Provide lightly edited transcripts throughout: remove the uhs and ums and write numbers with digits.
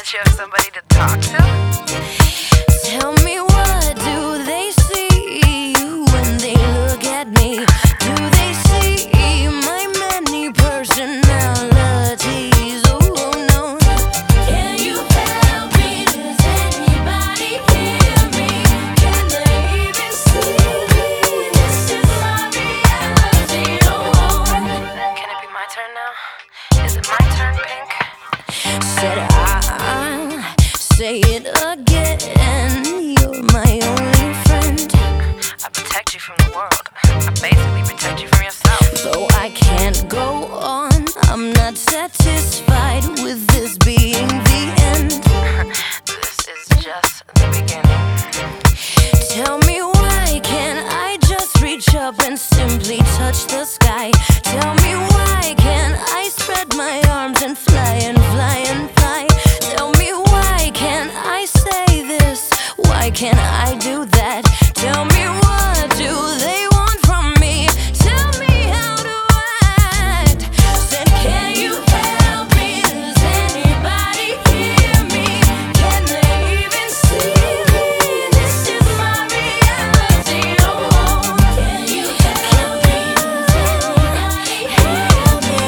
that you have somebody to talk to? Tell me, what do they see when they look at me? Do they see my many personalities? Oh no. Can you help me? Does anybody hear me? Can they even see me? This is my reality. Oh. Can it be my turn now? Is it my turn, Pink? Said I'll say it again. You're my only friend. I protect you from the world. I basically protect you from yourself. Though I can't go on, I'm not satisfied with this being the end. This is just the beginning. Tell me, why can't I just reach up and simply touch the sky? Tell me, why can't I spread my arms and fly and fly and fly? Tell me, why can't I say this? Why can't I do that? Tell me, what do they want from me? Tell me, how to act. Said, can you help me? Does anybody hear me? Can they even see me? This is my reality. Oh, can you help me? Does anybody hear me?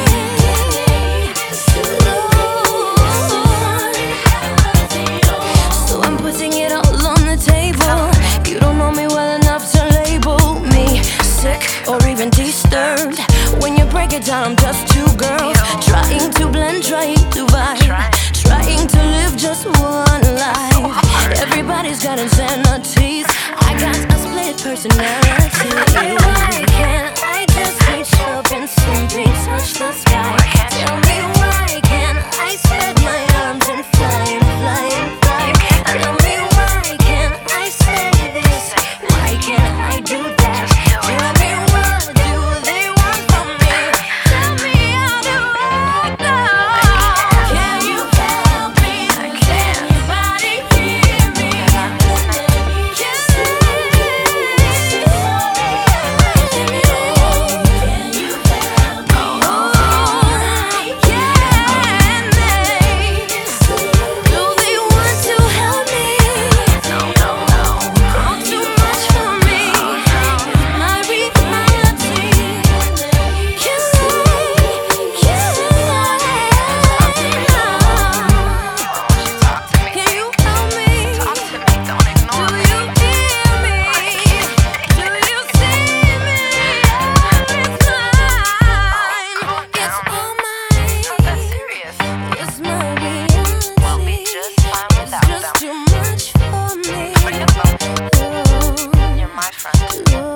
So I'm putting it all on the table. You don't know me well enough to label me sick or even disturbed. When you break it down, I'm just two girls trying to blend, trying to vibe, trying to live just one life. Everybody's got insanities. I got a split personality. Why can't I just reach up and simply touch the sky? Tell me, why can't I spread my arms and fly and fly and fly? Tell me, why can't I say this? Why can't I do that? Tell me, what do they want from me? Tell me, how to act now. Can you help me? Does anybody hear me? Can you help me? Do they want to help me? No. All too much for me. My reality. Can you help me? Talk to me. Don't Do ignore me. you hear me? Do you see me? It's mine. It's all mine. Not that serious. It's my We'll be reality. just fine It's without just them. too much for me. Forget about them. Oh, You're my friend. oh.